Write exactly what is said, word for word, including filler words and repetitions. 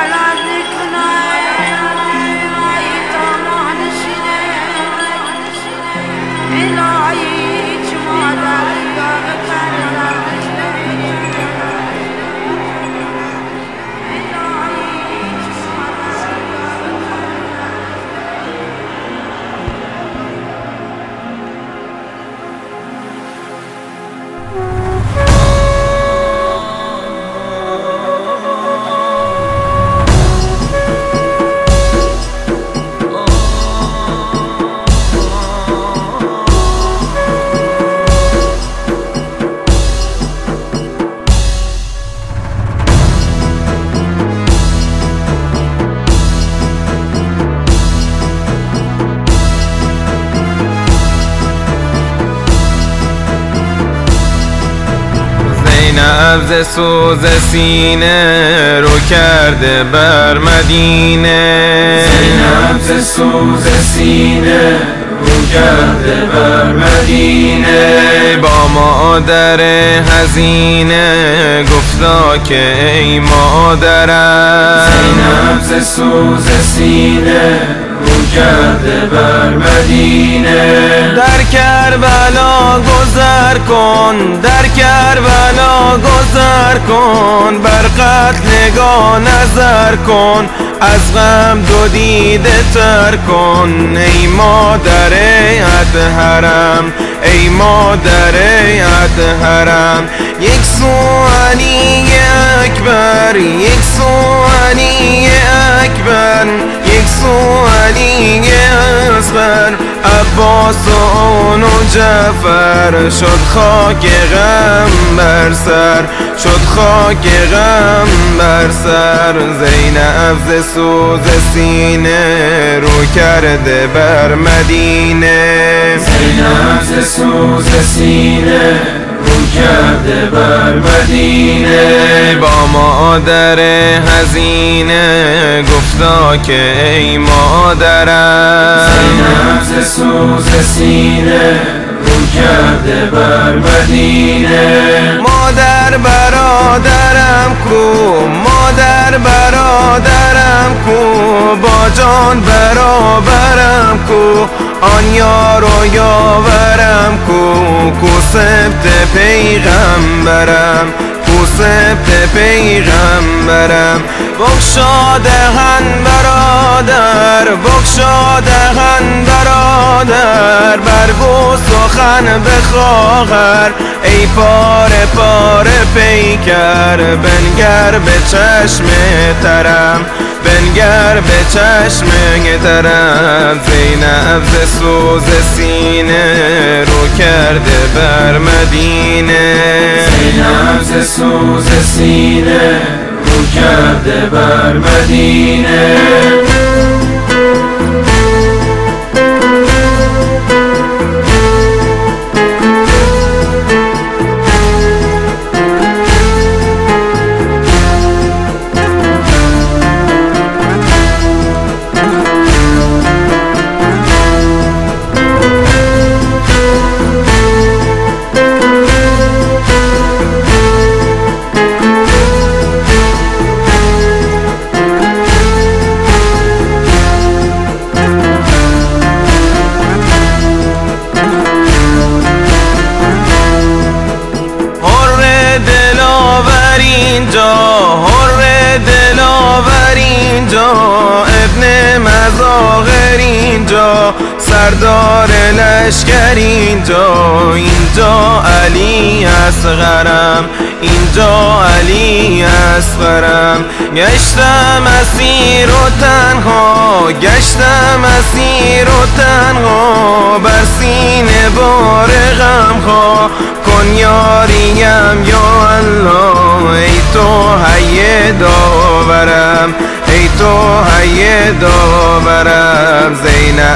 نبض سوز سینه رو کرده بر مدینه، نبض سوز سینه رو کرده بر مدینه. با مادر حزینه گفتا که ای مادرم، نبض سوز سینه رو کرده بر مدینه. در کربلا گذر کن، در کربلا گذر کن، بر قتل نگاه نظر کن، از غم دو دیده تر کن. ای مادر اطهرم، ای مادر اطهرم، یک سو علی اکبر، یک سو علی اکبر، یک سو علی اصغر، عباس و اون و جعفر. شد خاک غم بر سر، شد خاک غم بر سر. زینب ز سوز سینه رو کرده بر مدینه، زینب ز سوز سینه رو کرده بر مدینه. با مادر حزینه گفتا که ای مادرم، زینب ز سوز سینه رو کرده بر مدینه. مادر برادرم کو، مادر برادرم کو، با جان برابرم کو، آن یار و یاورم کو، کو سبت پیغمبرم، کو سبت پیغمبرم. بگشا دهن برادر، بگشا دهن برادر، برگو سخن به خواهر. ای پاره پاره پیکر، بنگر به چشم ترم، بنگر به چشم ترم. زینب ز سوز سینه رو کرده بر مدینه، زینب ز سوز سینه رو کرده بر مدینه. اینجا حر دلاور اینجا، ابن مظاهر اینجا، سردار لشکر اینجا. اینجا علی اصغرم، اینجا علی اصغرم. گشتم اسیر و تنها، گشتم اسیر و تنها، بر سینه بار غم ها کن یاریم یا الله. ای تو حی داورم، ای تو حی داورم. زینب